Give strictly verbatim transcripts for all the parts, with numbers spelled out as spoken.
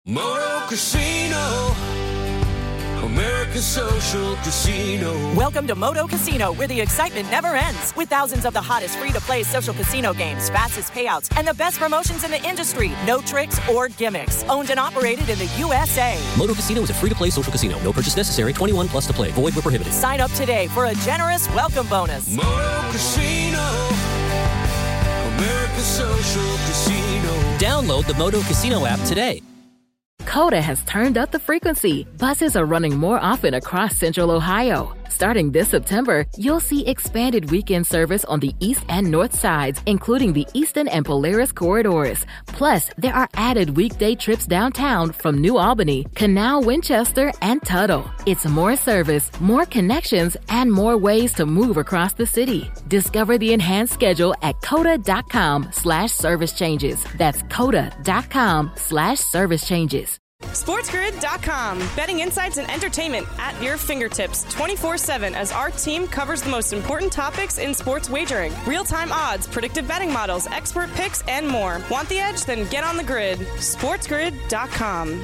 Moto Casino, America's Social Casino. Welcome to Moto Casino, where the excitement never ends. With thousands of the hottest free-to-play social casino games, fastest payouts, and the best promotions in the industry. No tricks or gimmicks. Owned and operated in the U S A. Moto Casino is a free-to-play social casino. No purchase necessary. twenty-one plus to play. Void where prohibited. Sign up today for a generous welcome bonus. Moto Casino, America's Social Casino. Download the Moto Casino app today. Coda has turned up the frequency. Buses are running more often across Central Ohio. Starting this September, you'll see expanded weekend service on the east and north sides, including the Eastern and Polaris corridors. Plus, there are added weekday trips downtown from New Albany, Canal, Winchester, and Tuttle. It's more service, more connections, and more ways to move across the city. Discover the enhanced schedule at coda.com slash service changes. That's coda.com slash service changes. SportsGrid dot com. Betting insights and entertainment at your fingertips twenty-four seven as our team covers the most important topics in sports wagering. Real-time odds, predictive betting models, expert picks, and more. Want the edge? Then get on the grid. SportsGrid dot com.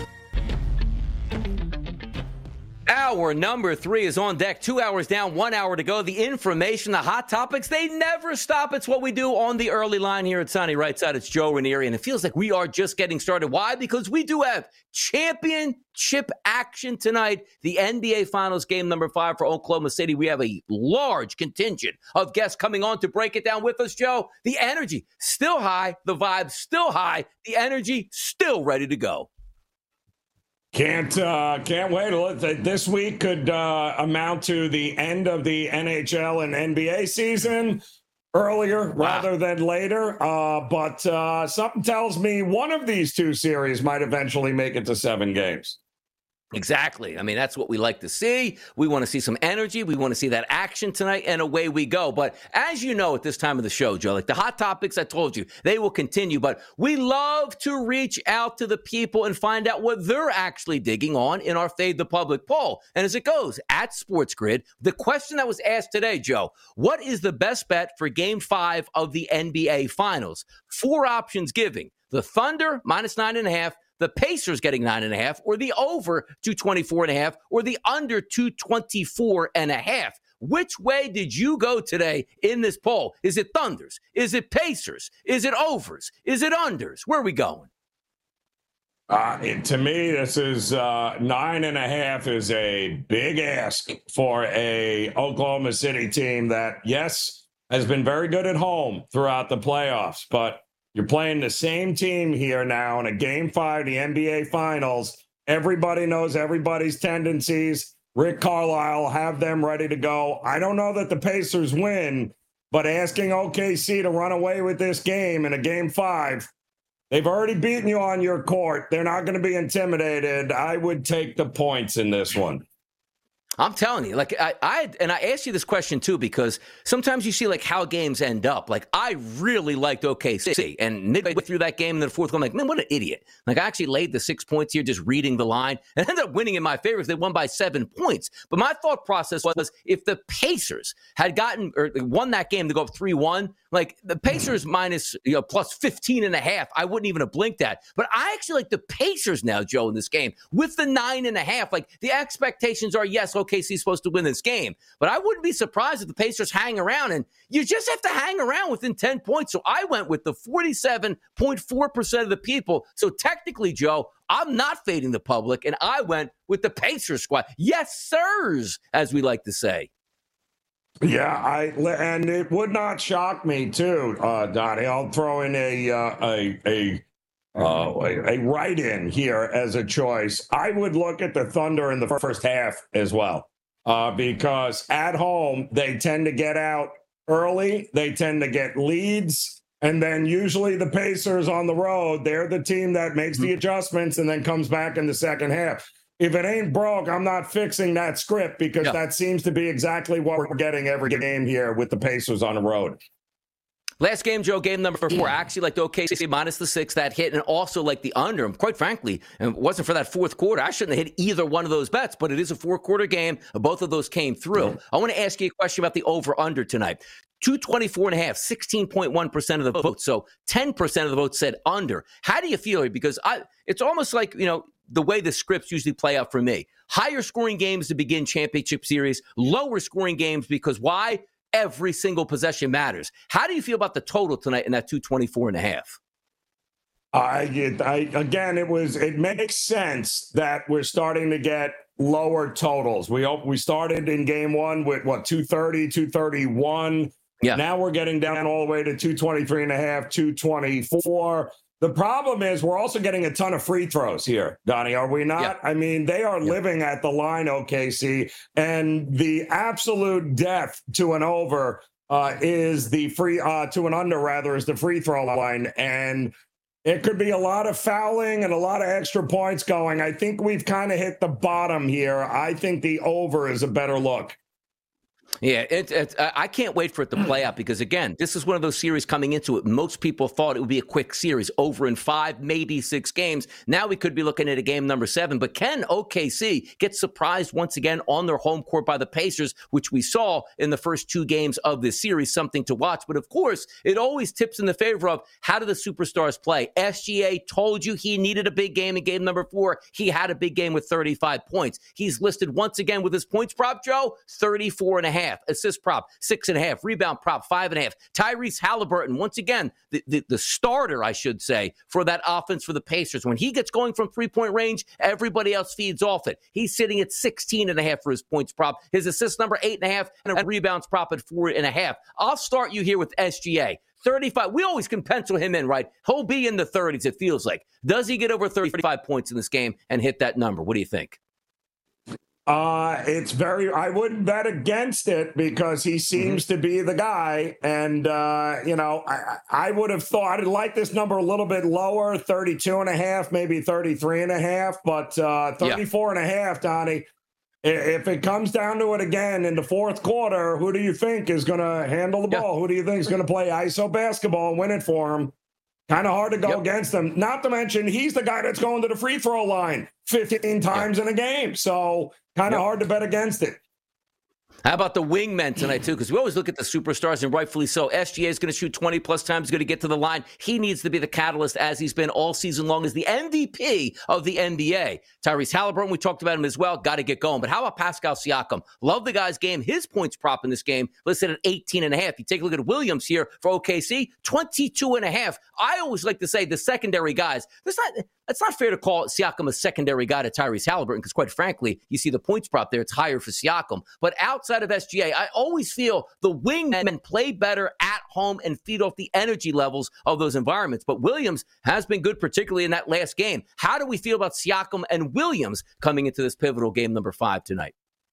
Hour number three is on deck. Two hours down, one hour to go. The information, the hot topics, they never stop. It's what we do on the early line here at Sunny Right Side. It's Joe Ranieri, and it feels like we are just getting started. Why? Because we do have championship action tonight. The N B A Finals game number five for Oklahoma City. We have a large contingent of guests coming on to break it down with us, Joe. The energy still high. The vibe still high. The energy still ready to go. Can't uh, can't wait. This week could uh, amount to the end of the N H L and N B A season earlier rather wow. than later. Uh, but uh, something tells me one of these two series might eventually make it to seven games. Exactly. I mean, that's what we like to see. We want to see some energy. We want to see that action tonight, and away we go. But as you know, at this time of the show, Joe, like the hot topics, I told you, they will continue. But we love to reach out to the people and find out what they're actually digging on in our Fade the Public poll. And as it goes, at Sports Grid, the question that was asked today, Joe, what is the best bet for Game five of the N B A Finals? Four options giving. The Thunder, minus nine and a half. The Pacers getting nine and a half, or the over two twenty-four and a half, or the under two twenty-four and a half. Which way did you go today in this poll? Is it Thunders? Is it Pacers? Is it overs? Is it unders? Where are we going? Uh, it, to me, this is uh, nine and a half is a big ask for a Oklahoma City team that, yes, has been very good at home throughout the playoffs, but you're playing the same team here now in a game five, the N B A Finals. Everybody knows everybody's tendencies. Rick Carlisle will have them ready to go. I don't know that the Pacers win, but asking O K C to run away with this game in a game five, they've already beaten you on your court. They're not going to be intimidated. I would take the points in this one. I'm telling you, like I, I, and I asked you this question too, because sometimes you see like how games end up. Like I really liked O K C, and Nick went through that game in the fourth one. I'm like, man, what an idiot. Like I actually laid the six points here, just reading the line, and ended up winning in my favor. They won by seven points. But my thought process was, if the Pacers had gotten or won that game to go up three one, like the Pacers minus, you know, plus fifteen and a half, I wouldn't even have blinked at. But I actually like the Pacers now, Joe, in this game with the nine and a half. Like the expectations are, yes, O K C is supposed to win this game, but I wouldn't be surprised if the Pacers hang around, and you just have to hang around within ten points. So I went with the forty-seven point four percent of the people. So technically, Joe, I'm not fading the public, and I went with the Pacers squad. Yes, sirs, as we like to say. Yeah, I and it would not shock me too, uh, Donnie. I'll throw in a uh, a a, uh, a a write-in here as a choice. I would look at the Thunder in the first half as well, uh, because at home they tend to get out early, they tend to get leads, and then usually the Pacers on the road, they're the team that makes the adjustments and then comes back in the second half. If it ain't broke, I'm not fixing that script, because yeah. that seems to be exactly what we're getting every game here with the Pacers on the road. Last game, Joe, game number four. I actually like the O K C minus the six, that hit, and also like the under. And quite frankly, and it wasn't for that fourth quarter, I shouldn't have hit either one of those bets, but it is a four-quarter game. Both of those came through. Mm-hmm. I want to ask you a question about the over-under tonight. two twenty-four and a half, sixteen point one percent of the votes. So ten percent of the votes said under. How do you feel here? Because I, it's almost like, you know, the way the scripts usually play out for me. Higher scoring games to begin championship series, lower scoring games because why? Every single possession matters. How do you feel about the total tonight in that two twenty-four and a half? I, I again, it was. It makes sense that we're starting to get lower totals. We we started in game one with what two thirty, two thirty-one. Yeah. Now we're getting down all the way to two twenty-three and a half, two twenty-four. The problem is we're also getting a ton of free throws here, Donnie, are we not? Yeah. I mean, they are yeah. living at the line, O K C, and the absolute death to an over uh, is the free, uh, to an under, rather, is the free throw line. And it could be a lot of fouling and a lot of extra points going. I think we've kind of hit the bottom here. I think the over is a better look. Yeah, it, it, I can't wait for it to play out because, again, this is one of those series coming into it. Most people thought it would be a quick series, over in five, maybe six games. Now we could be looking at a game number seven. But can O K C get surprised once again on their home court by the Pacers, which we saw in the first two games of this series? Something to watch. But, of course, it always tips in the favor of how do the superstars play. S G A told you he needed a big game in game number four. He had a big game with thirty-five points. He's listed once again with his points prop, Joe, thirty-four and a half. Assist prop, six and a half. Rebound prop, five and a half. Tyrese Halliburton, once again, the, the, the starter, I should say, for that offense for the Pacers. When he gets going from three-point range, everybody else feeds off it. He's sitting at sixteen and a half for his points prop. His assist number, eight and a half, and a rebounds prop at four and a half. I'll start you here with S G A. thirty-five. We always can pencil him in, right? He'll be in the thirties, it feels like. Does he get over thirty-five points in this game and hit that number? What do you think? Uh, it's very, I wouldn't bet against it because he seems mm-hmm. to be the guy. And, uh, you know, I, I would have thought I'd like this number a little bit lower, thirty-two and a half, maybe thirty-three and a half, but uh, thirty-four yeah. and a half, Donnie. If it comes down to it again in the fourth quarter, who do you think is going to handle the ball? Yeah. Who do you think is going to play I S O basketball and win it for him? Kind of hard to go yep. against him. Not to mention, he's the guy that's going to the free throw line fifteen times yep. in a game. So kind of yep. hard to bet against it. How about the wingmen tonight, too? Because we always look at the superstars, and rightfully so. S G A is going to shoot twenty-plus times, going to get to the line. He needs to be the catalyst, as he's been all season long, as the M V P of the N B A. Tyrese Halliburton, we talked about him as well. Got to get going. But how about Pascal Siakam? Love the guy's game. His points prop in this game listed at eighteen and a half. You take a look at Williams here for O K C, twenty-two and a half. I always like to say the secondary guys. That's not, it's not fair to call Siakam a secondary guy to Tyrese Halliburton because, quite frankly, you see the points prop there. It's higher for Siakam. But outside of S G A, I always feel the wingmen play better at home and feed off the energy levels of those environments. But Williams has been good, particularly in that last game. How do we feel about Siakam and Williams coming into this pivotal game number five tonight?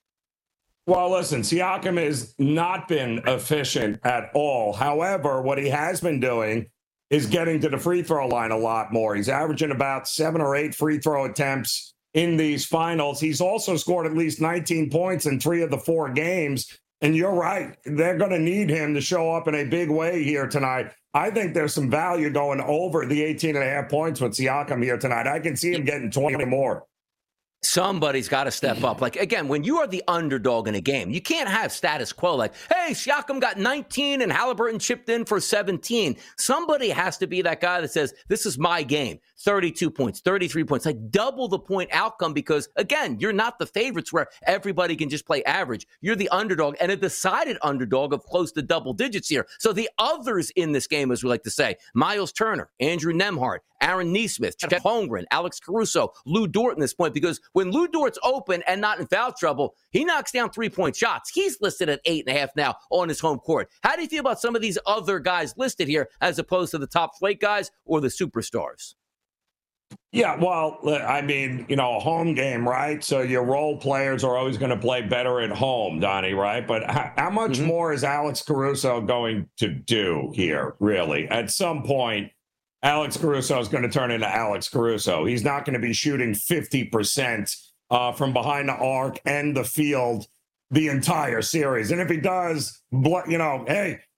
Well, listen, Siakam has not been efficient at all. However, what he has been doing is getting to the free throw line a lot more. He's averaging about seven or eight free throw attempts in these finals. He's also scored at least nineteen points in three of the four games. And you're right. They're going to need him to show up in a big way here tonight. I think there's some value going over the eighteen and a half points with Siakam here tonight. I can see him getting twenty more. Somebody's got to step up. Like, again, when you are the underdog in a game, you can't have status quo like, hey, Siakam got nineteen and Halliburton chipped in for seventeen. Somebody has to be that guy that says, this is my game. thirty-two points, thirty-three points, like double the point outcome because, again, you're not the favorites where everybody can just play average. You're the underdog and a decided underdog of close to double digits here. So the others in this game, as we like to say, Miles Turner, Andrew Nembhard, Aaron Nesmith, Chet Holmgren, Alex Caruso, Lou Dort in this point, because when Lou Dort's open and not in foul trouble, he knocks down three-point shots. He's listed at eight and a half now on his home court. How do you feel about some of these other guys listed here as opposed to the top flight guys or the superstars? Yeah, well, I mean, you know, a home game, right? So your role players are always going to play better at home, Donnie, right? But how, how much mm-hmm. more is Alex Caruso going to do here, really? At some point, Alex Caruso is going to turn into Alex Caruso. He's not going to be shooting fifty percent uh, from behind the arc and the field the entire series. And if he does, you know, hey,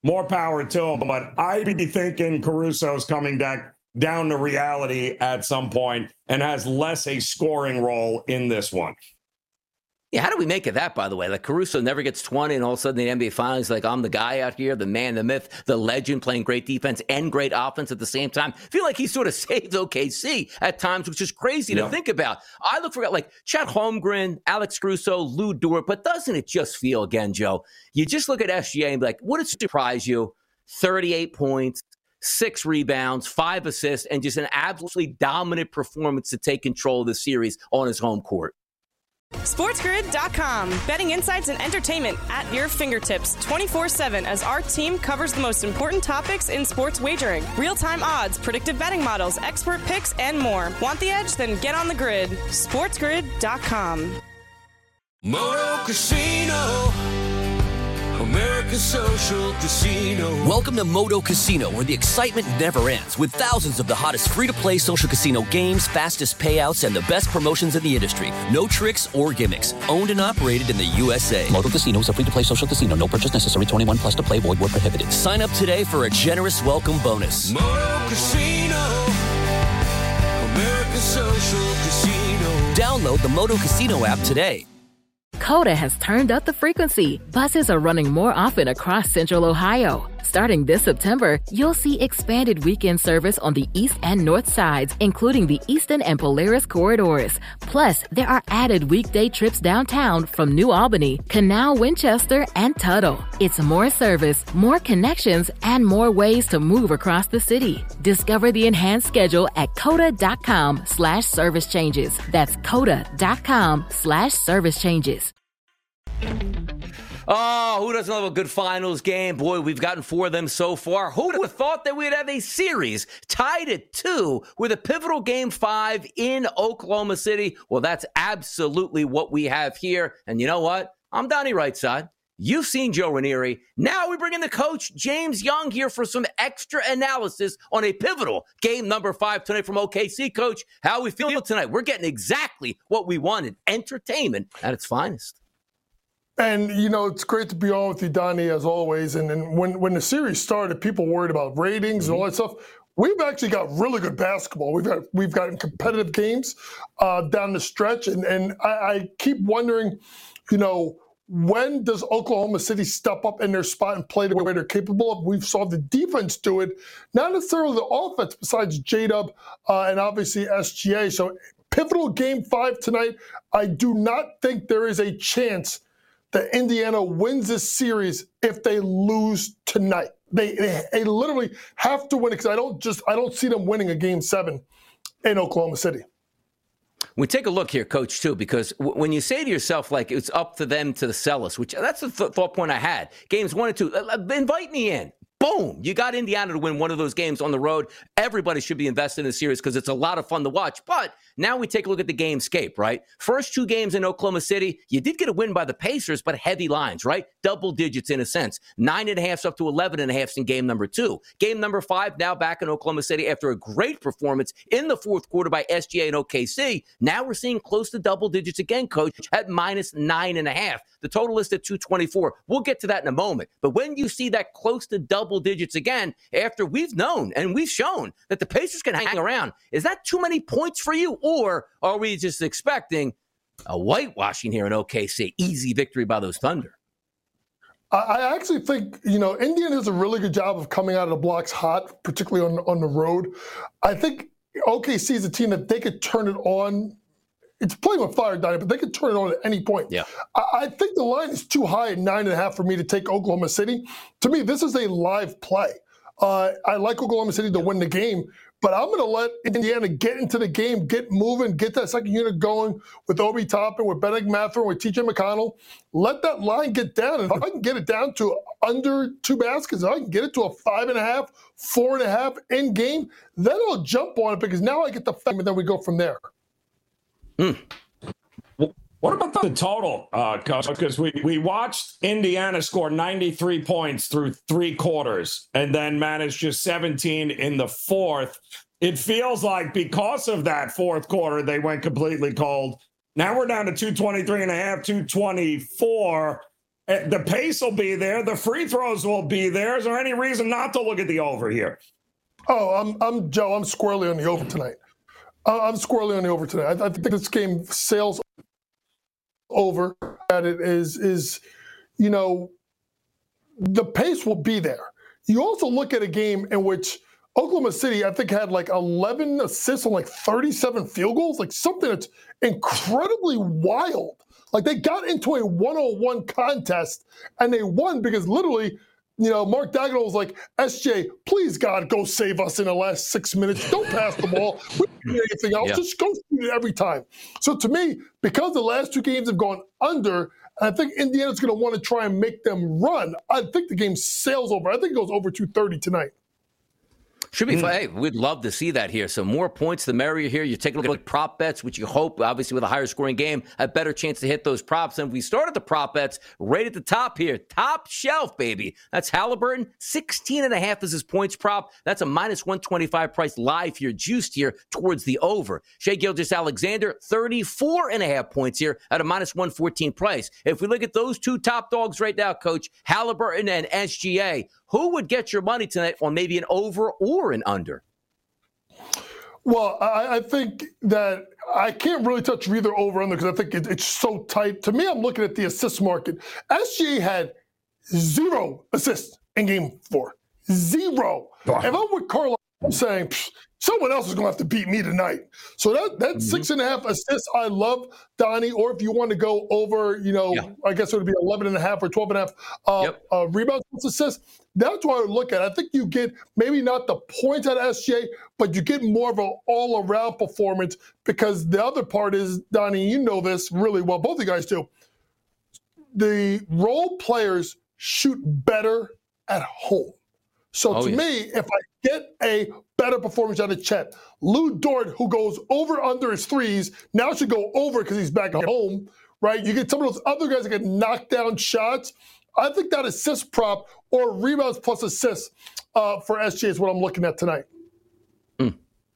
more power to him. But I'd be thinking Caruso's coming back down to reality at some point and has less a scoring role in this one. Yeah, how do we make of that, by the way? Like, Caruso never gets twenty, and all of a sudden the N B A Finals, like, I'm the guy out here, the man, the myth, the legend, playing great defense and great offense at the same time. I feel like he sort of saves O K C at times, which is crazy yeah. to think about. I look for, like, Chet Holmgren, Alex Caruso, Lou Dort, but doesn't it just feel, again, Joe, you just look at S G A and be like, would it surprise you? thirty-eight points, six rebounds, five assists, and just an absolutely dominant performance to take control of the series on his home court. SportsGrid dot com. Betting insights and entertainment at your fingertips twenty-four seven as our team covers the most important topics in sports wagering. Real-time odds, predictive betting models, expert picks, and more. Want the edge? Then get on the grid. SportsGrid dot com. Moto Casino, America's Social Casino. Welcome to Moto Casino, where the excitement never ends, with thousands of the hottest free-to-play social casino games, fastest payouts, and the best promotions in the industry. No tricks or gimmicks. Owned and operated in the U S A. Moto Casino is a free-to-play social casino. No purchase necessary. twenty-one plus to play. Void where prohibited. Sign up today for a generous welcome bonus. Moto Casino, America's Social Casino. Download the Moto Casino app today. Coda has turned up the frequency. Buses are running more often across Central Ohio. Starting this September, you'll see expanded weekend service on the east and north sides, including the Eastern and Polaris corridors. Plus, there are added weekday trips downtown from New Albany, Canal, Winchester, and Tuttle. It's more service, more connections, and more ways to move across the city. Discover the enhanced schedule at coda.com slash service changes. That's coda.com slash service changes. Oh, who doesn't love a good finals game? Boy, we've gotten four of them so far. Who would have thought that we'd have a series tied at two with a pivotal game five in Oklahoma City? Well, that's absolutely what we have here. And you know what? I'm Donnie Rightside. You've seen Joe Ranieri. Now we bring in the coach, James Young, here for some extra analysis on a pivotal game number five tonight from O K C. Coach, how are we feeling tonight? We're getting exactly what we wanted. Entertainment at its finest. And, you know, it's great to be on with you, Donnie, as always. And, and when, when the series started, people worried about ratings mm-hmm. and all that stuff. We've actually got really good basketball. We've got we've gotten competitive games uh, down the stretch. And, and I, I keep wondering, you know, when does Oklahoma City step up in their spot and play the way they're capable of? We've saw the defense do it, not necessarily the offense, besides J-Dub uh, and obviously S G A. So pivotal game five tonight. I do not think there is a chance that Indiana wins this series if they lose tonight. They, they, they literally have to win it because I don't just I don't see them winning a game seven in Oklahoma City. We take a look here, Coach, too, because w- when you say to yourself, like, it's up to them to sell us, which that's the th- thought point I had. Games one and two, uh, invite me in. Boom. You got Indiana to win one of those games on the road. Everybody should be invested in the series because it's a lot of fun to watch. But now we take a look at the gamescape, right? First two games in Oklahoma City, you did get a win by the Pacers, but heavy lines, right? Double digits in a sense. Nine and a half up to eleven and a half in game number two. Game number five, now back in Oklahoma City after a great performance in the fourth quarter by S G A and O K C. Now we're seeing close to double digits again, Coach, at minus nine and a half. The total is at two twenty-four. We'll get to that in a moment. But when you see that close to double digits again, after we've known and we've shown that the Pacers can hang around, is that too many points for you? Or are we just expecting a whitewashing here in O K C? Easy victory by those Thunder. I actually think, you know, Indiana does a really good job of coming out of the blocks hot, particularly on, on the road. I think O K C is a team that they could turn it on. It's playing with fire, Donnie, but they could turn it on at any point. Yeah. I, I think the line is too high at nine and a half for me to take Oklahoma City. To me, this is a live play. Uh, I like Oklahoma City to win the game, but I'm going to let Indiana get into the game, get moving, get that second unit going with Obi Toppin, with Bennedict Mathurin, with T J McConnell. Let that line get down. And if I can get it down to under two baskets, if I can get it to a five and a half, four and a half in game, then I'll jump on it because now I get the fame and then we go from there. Hmm. What about the total, uh, Coach? Because we, we watched Indiana score ninety-three points through three quarters and then managed just seventeen in the fourth. It feels like because of that fourth quarter, they went completely cold. Now we're down to two twenty-three and a half, two twenty-four. The pace will be there. The free throws will be there. Is there any reason not to look at the over here? Oh, I'm, I'm Joe. I'm squarely on the over tonight. I'm squarely on the over tonight. I, I think this game sails over. At it is is, you know, the pace will be there. You also look at a game in which Oklahoma City, I think, had like eleven assists on like thirty-seven field goals, like something that's incredibly wild. Like they got into a one-on-one contest and they won because literally, you know, Mark Daigneault was like, S J, please, God, go save us in the last six minutes. Don't pass the ball. We don't do anything else. Yeah. Just go shoot it every time. So to me, because the last two games have gone under, I think Indiana's going to want to try and make them run. I think the game sails over. I think it goes over two thirty tonight. Should be fun. Hey, we'd love to see that here. So more points, the merrier here. You're taking a look at prop bets, which you hope, obviously, with a higher scoring game, a better chance to hit those props. And we started the prop bets right at the top here. Top shelf, baby. That's Halliburton. sixteen and a half is his points prop. That's a minus one twenty-five price live here, juiced here towards the over. Shai Gilgeous-Alexander, thirty-four and a half points here at a minus one fourteen price. If we look at those two top dogs right now, Coach, Halliburton and S G A, who would get your money tonight on maybe an over or an under? Well, I, I think that I can't really touch either over or under because I think it, it's so tight. To me, I'm looking at the assist market. S G A had zero assists in game four. Zero. Wow. If I'm with Carl, I'm saying someone else is going to have to beat me tonight. So that that mm-hmm. six and a half assists, I love, Donnie. Or if you want to go over, you know, yeah. I guess it would be eleven and a half or twelve and a half uh, yep. uh, rebounds assists. That's what I would look at. I think you get maybe not the points out of S G A, but you get more of an all-around performance because the other part is, Donnie, you know this really well. Both of you guys do. The role players shoot better at home. So oh, to yeah. me, if I get a better performance out of Chet, Lou Dort, who goes over under his threes, now should go over because he's back at home, right? You get some of those other guys that can knock down shots. I think that assist prop or rebounds plus assists uh, for S G A is what I'm looking at tonight. Mm.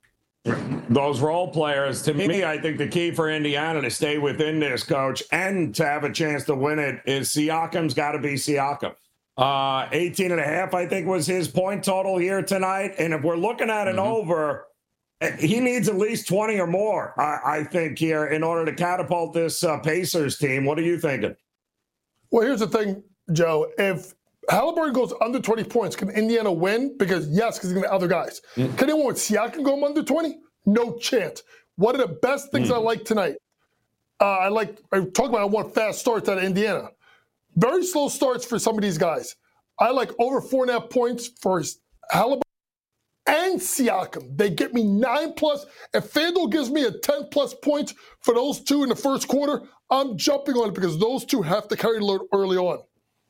Those role players, to me, I think the key for Indiana to stay within this, Coach, and to have a chance to win it is Siakam's got to be Siakam. Uh, eighteen and a half, I think, was his point total here tonight. And if we're looking at an mm-hmm. over, he needs at least twenty or more, I, I think, here in order to catapult this uh, Pacers team. What are you thinking? Well, here's the thing, Joe. If Halliburton goes under twenty points, can Indiana win? Because, yes, because he's going to other guys. Mm. Can anyone with Siakam go under twenty? No chance. One of the best things mm. I like tonight, uh, I like, I talk about I want fast starts out of Indiana. Very slow starts for some of these guys. I like over four and a half points for Halliburton and Siakam. They get me nine plus. If FanDuel gives me a ten plus points for those two in the first quarter, I'm jumping on it because those two have to carry the load early on.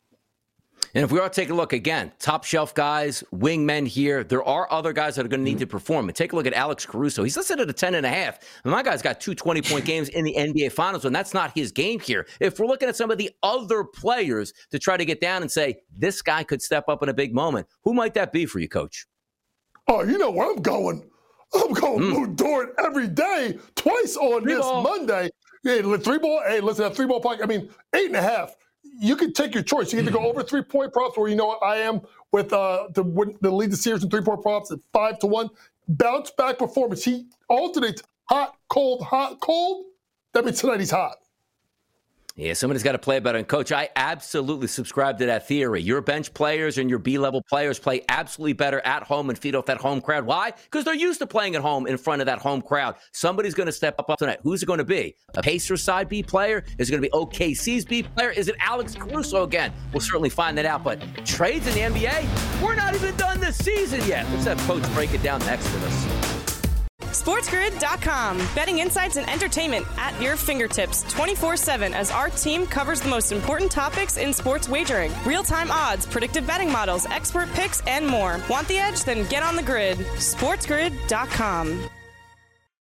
And if we are to take a look again, top shelf guys, wingmen here, there are other guys that are going to need to perform. And take a look at Alex Caruso. He's listed at a ten and a half. And my guy's got two twenty-point games in the N B A Finals, and that's not his game here. If we're looking at some of the other players to try to get down and say, this guy could step up in a big moment, who might that be for you, Coach? Oh, you know where I'm going. I'm going mm. Lou Dort every day, twice on three this ball. Monday. Yeah, three ball. Hey, listen, a three ball pocket. I mean, eight and a half. You can take your choice. You can either go over three-point props, where you know what I am with uh, the win, the lead the series in three-point props at five to one. Bounce back performance. He alternates hot, cold, hot, cold. That means tonight he's hot. Yeah, somebody's got to play better. And, Coach, I absolutely subscribe to that theory. Your bench players and your B-level players play absolutely better at home and feed off that home crowd. Why? Because they're used to playing at home in front of that home crowd. Somebody's going to step up tonight. Who's it going to be? A Pacers side B player? Is it going to be O K C's B player? Is it Alex Caruso again? We'll certainly find that out. But trades in the N B A? We're not even done this season yet. Let's have Coach break it down next with us. SportsGrid dot com. Betting insights and entertainment at your fingertips twenty-four seven as our team covers the most important topics in sports wagering. Real-time odds, predictive betting models, expert picks, and more. Want the edge? Then get on the grid. SportsGrid dot com.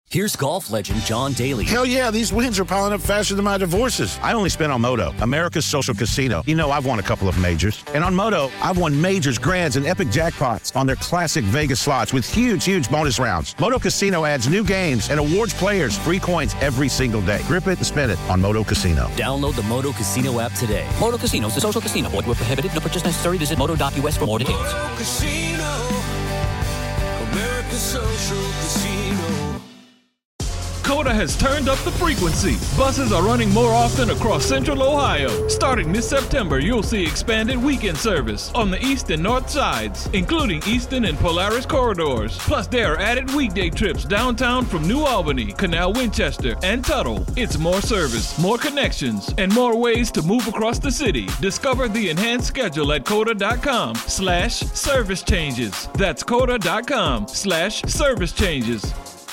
Here's golf legend John Daly. Hell yeah, these wins are piling up faster than my divorces. I only spent on Moto, America's social casino. You know, I've won a couple of majors. And on Moto, I've won majors, grands, and epic jackpots on their classic Vegas slots with huge, huge bonus rounds. Moto Casino adds new games and awards players free coins every single day. Grip it and spin it on Moto Casino. Download the Moto Casino app today. Moto Casino is a social casino. Void where prohibited. No purchase necessary. Visit moto dot u s for more details. Moto Casino, America's social casino. COTA has turned up the frequency. Buses are running more often across Central Ohio. Starting this September, you'll see expanded weekend service on the east and north sides, including Eastern and Polaris corridors. Plus, there are added weekday trips downtown from New Albany, Canal Winchester, and Tuttle. It's more service, more connections, and more ways to move across the city. Discover the enhanced schedule at COTA.com slash service changes. That's COTA.com slash service changes.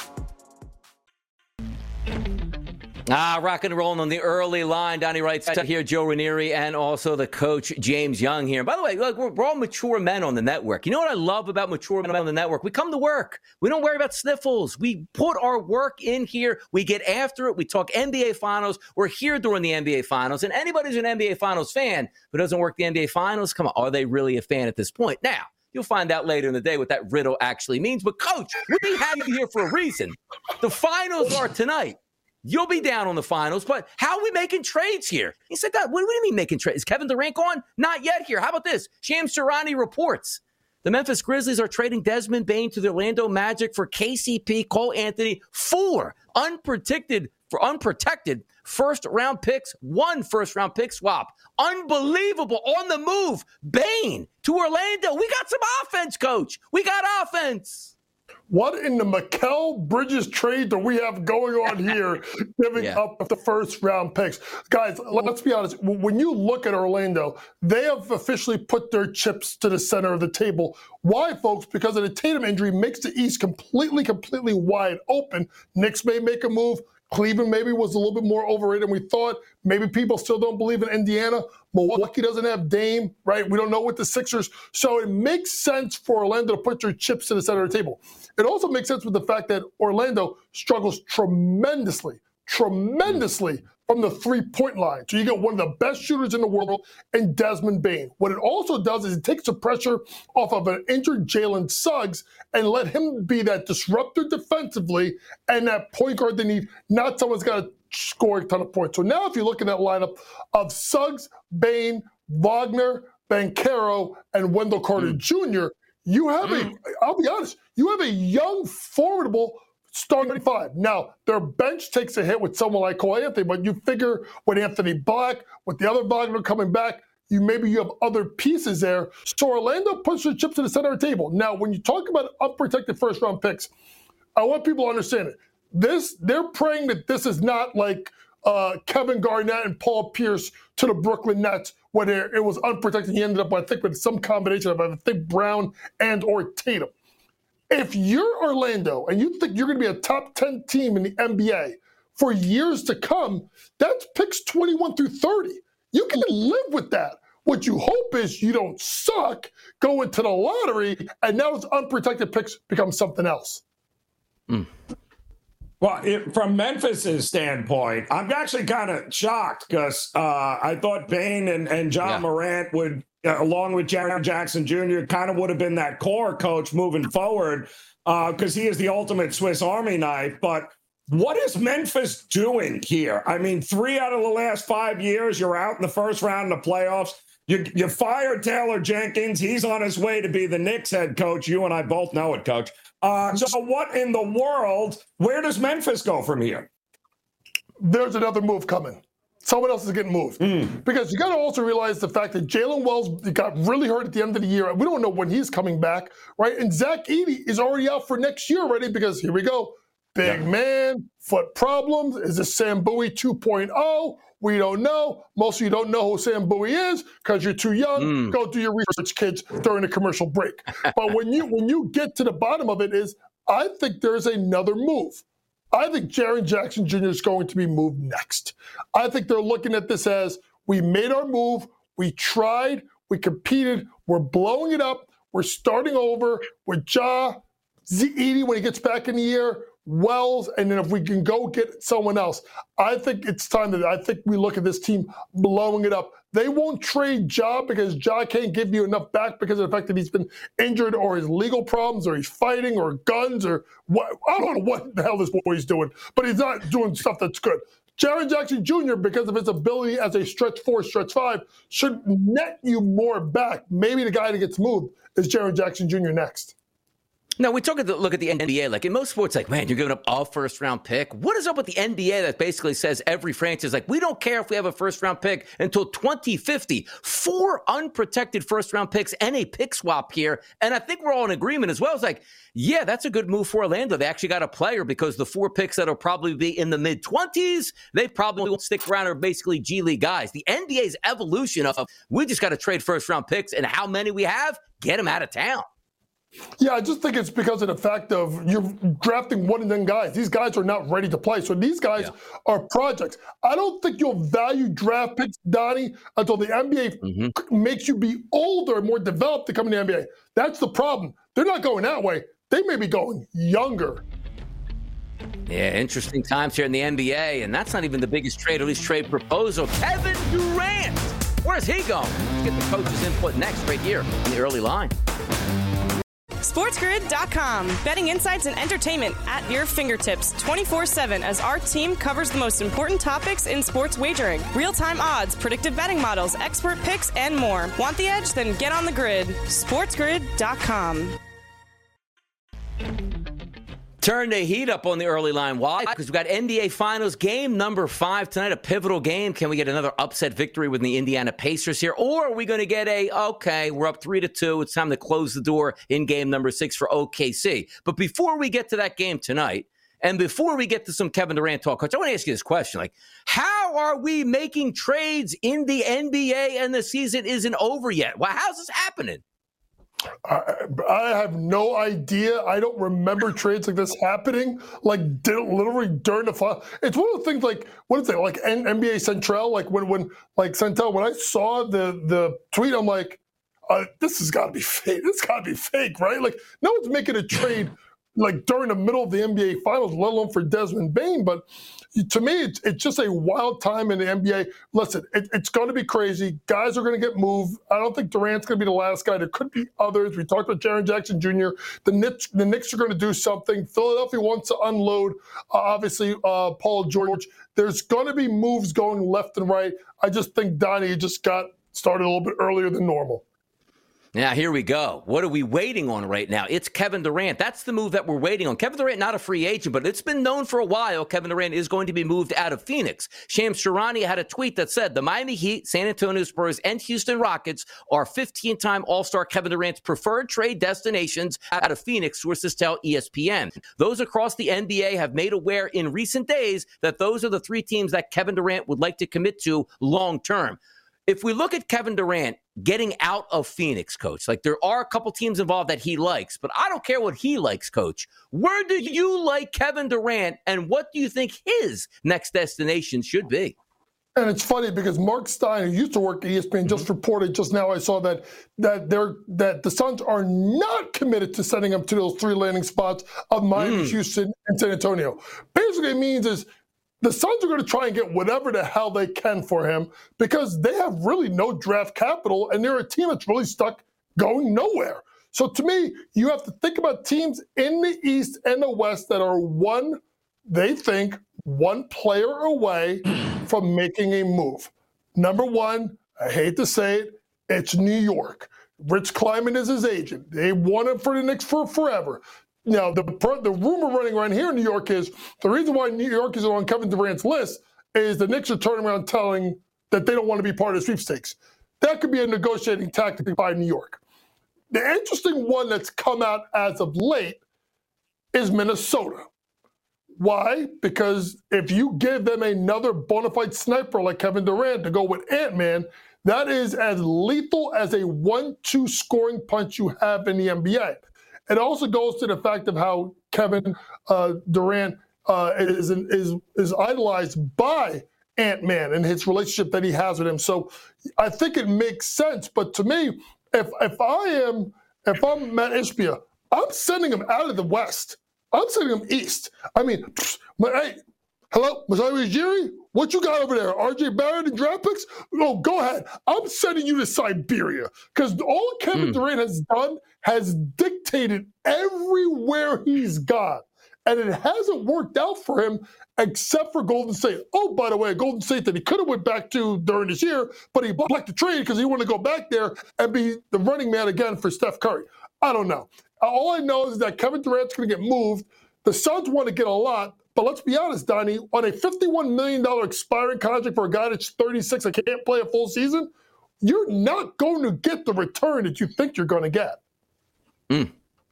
Ah, rocking and rolling on the early line. Donnie Wright here, Joe Ranieri, and also the coach, James Young here. By the way, look, we're, we're all mature men on the network. You know what I love about mature men on the network? We come to work. We don't worry about sniffles. We put our work in here. We get after it. We talk N B A Finals. We're here during the N B A Finals. And anybody who's an N B A Finals fan who doesn't work the N B A Finals, come on, are they really a fan at this point? Now, you'll find out later in the day what that riddle actually means. But, Coach, we have you here for a reason. The Finals are tonight. You'll be down on the Finals, but how are we making trades here? He said, God, what do you mean making trades? Is Kevin Durant gone? Not yet here. How about this? Shams Charania reports the Memphis Grizzlies are trading Desmond Bane to the Orlando Magic for K C P, Cole Anthony, four unprotected for unprotected first-round picks, one first-round pick swap. Unbelievable. On the move. Bane to Orlando. We got some offense, Coach. We got offense. What in the Mikal Bridges trade do we have going on here, giving yeah. up the first round picks? Guys, let's be honest. When you look at Orlando, they have officially put their chips to the center of the table. Why, folks? Because of the Tatum injury makes the East completely, completely wide open. Knicks may make a move. Cleveland maybe was a little bit more overrated than we thought. Maybe people still don't believe in Indiana. Milwaukee doesn't have Dame, right? We don't know what the Sixers. So it makes sense for Orlando to put their chips to the center of the table. It also makes sense with the fact that Orlando struggles tremendously, tremendously from the three-point line. So you get one of the best shooters in the world in Desmond Bane. What it also does is it takes the pressure off of an injured Jalen Suggs and let him be that disruptor defensively and that point guard they need. Not someone's got to score a ton of points. So now if you look at that lineup of Suggs, Bane, Wagner, Banchero, and Wendell Carter mm. Junior, you have mm. a, I'll be honest, you have a young, formidable starting five. Now, their bench takes a hit with someone like Cole Anthony, but you figure with Anthony Black, with the other Wagner coming back, you maybe you have other pieces there. So Orlando puts their chips to the center of the table. Now, when you talk about unprotected first-round picks, I want people to understand it. This, they're praying that this is not like uh, Kevin Garnett and Paul Pierce to the Brooklyn Nets, where it was unprotected. He ended up, I think, with some combination of, I think, Brown and or Tatum. If you're Orlando and you think you're going to be a top ten team in the N B A for years to come, that's picks twenty-one through thirty. You can live with that. What you hope is you don't suck, go into the lottery, and now those unprotected picks become something else. Mm. Well, it, from Memphis's standpoint, I'm actually kind of shocked because uh, I thought Bane and, and John yeah. Morant would, uh, along with Jaren Jackson Junior, kind of would have been that core coach moving forward because uh, he is the ultimate Swiss Army knife. But what is Memphis doing here? I mean, three out of the last five years, you're out in the first round of the playoffs. You, you fired Taylor Jenkins. He's on his way to be the Knicks head coach. You and I both know it, Coach. Uh, so what in the world, where does Memphis go from here? There's another move coming. Someone else is getting moved. Mm. Because you got to also realize the fact that Jalen Wells got really hurt at the end of the year. We don't know when he's coming back, right? And Zach Edey is already out for next year already because here we go. Big yeah. man, foot problems. Is this Sam Bowie two point oh? We don't know. Most of you don't know who Sam Bowie is because you're too young. Mm. Go do your research, kids, during the commercial break. But when you when you get to the bottom of it is, I think there's another move. I think Jaren Jackson Junior is going to be moved next. I think they're looking at this as, we made our move, we tried, we competed, we're blowing it up, we're starting over with Ja, Z Edey when he gets back in the year. Wells, and then if we can go get someone else, I think it's time that I think we look at this team blowing it up. They won't trade Ja because Ja can't give you enough back because of the fact that he's been injured or his legal problems or he's fighting or guns or what. I don't know what the hell this boy's doing, but he's not doing stuff that's good. Jaren Jackson Junior, because of his ability as a stretch four, stretch five, should net you more back. Maybe the guy that gets moved is Jaren Jackson Junior next. No, we took a look at the N B A. Like in most sports, like, man, you're giving up a first round pick. What is up with the N B A that basically says every franchise, like, we don't care if we have a first round pick until twenty fifty? Four unprotected first round picks and a pick swap here. And I think we're all in agreement as well. It's like, yeah, that's a good move for Orlando. They actually got a player because the four picks that'll probably be in the mid twenties, they probably won't stick around are basically G League guys. The N B A's evolution of, we just got to trade first round picks and how many we have, get them out of town. Yeah, I just think it's because of the fact of you're drafting one and then guys. These guys are not ready to play. So these guys yeah. are projects. I don't think you'll value draft picks, Donnie, until the N B A mm-hmm. makes you be older and more developed to come in the N B A. That's the problem. They're not going that way. They may be going younger. Yeah, interesting times here in the N B A, and that's not even the biggest trade, or at least trade proposal. Kevin Durant, where's he going? Let's get the coach's input next right here in the early line. SportsGrid dot com. Betting insights and entertainment at your fingertips twenty-four seven as our team covers the most important topics in sports wagering. Real-time odds, predictive betting models, expert picks, and more. Want the edge? Then get on the grid. SportsGrid dot com. Turn the heat up on the early line. Why? Because we've got N B A Finals game number five tonight, a pivotal game. Can we get another upset victory with the Indiana Pacers here? Or are we going to get a, okay, we're up three to two. It's time to close the door in game number six for O K C. But before we get to that game tonight, and before we get to some Kevin Durant talk, Coach, I want to ask you this question. Like, how are we making trades in the N B A and the season isn't over yet? Well, how's this happening? I, I have no idea. I don't remember trades like this happening, like literally during the final. It's one of the things like, what is it, like N B A Central? Like when, when like Central, when I saw the, the tweet, I'm like, uh, this has got to be fake. This got to be fake, right? Like no one's making a trade like during the middle of the N B A Finals, let alone for Desmond Bane. But to me, it's, it's just a wild time in the N B A. Listen, it, it's going to be crazy. Guys are going to get moved. I don't think Durant's going to be the last guy. There could be others. We talked about Jaren Jackson Junior The Knicks, the Knicks are going to do something. Philadelphia wants to unload, uh, obviously, uh, Paul George. There's going to be moves going left and right. I just think Donnie just got started a little bit earlier than normal. Now, here we go. What are we waiting on right now? It's Kevin Durant. That's the move that we're waiting on. Kevin Durant, not a free agent, but it's been known for a while Kevin Durant is going to be moved out of Phoenix. Shams Charania had a tweet that said, the Miami Heat, San Antonio Spurs, and Houston Rockets are fifteen-time All-Star Kevin Durant's preferred trade destinations out of Phoenix, sources tell E S P N. Those across the N B A have made aware in recent days that those are the three teams that Kevin Durant would like to commit to long-term. If we look at Kevin Durant getting out of Phoenix, Coach, like there are a couple teams involved that he likes, but I don't care what he likes, Coach. Where do you like Kevin Durant, and what do you think his next destination should be? And it's funny because Mark Stein, who used to work at E S P N, just reported just now. I saw that that they're that the Suns are not committed to sending him to those three landing spots of Miami, mm. Houston, and San Antonio. Basically, it means is the Suns are going to try and get whatever the hell they can for him because they have really no draft capital, and they're a team that's really stuck going nowhere. So to me, you have to think about teams in the East and the West that are one, they think, one player away from making a move. Number one, I hate to say it, it's New York. Rich Kleiman is his agent. They want him for the Knicks for forever. Now, the the rumor running around here in New York is the reason why New York is on Kevin Durant's list is the Knicks are turning around telling that they don't want to be part of the sweepstakes. That could be a negotiating tactic by New York. The interesting one that's come out as of late is Minnesota. Why? Because if you give them another bona fide sniper like Kevin Durant to go with Ant-Man, that is as lethal as a one two scoring punch you have in the N B A. It also goes to the fact of how Kevin uh, Durant uh, is, is is idolized by Ant-Man and his relationship that he has with him. So I think it makes sense. But to me, if if I am if I'm Matt Ishbia, I'm sending him out of the West. I'm sending them east. I mean, my, hey, hello, Masai Ujiri? What you got over there? R J Barrett and draft picks? Oh, go ahead. I'm sending you to Siberia because all Kevin mm. Durant has done has dictated everywhere he's gone. And it hasn't worked out for him except for Golden State. Oh, by the way, Golden State that he could have went back to during this year, but he blocked the trade because he wanted to go back there and be the running man again for Steph Curry. I don't know. All I know is that Kevin Durant's going to get moved. The Suns want to get a lot. But let's be honest, Donnie, on a fifty-one million dollars expiring contract for a guy that's thirty-six and can't play a full season, you're not going to get the return that you think you're going to get. Mm.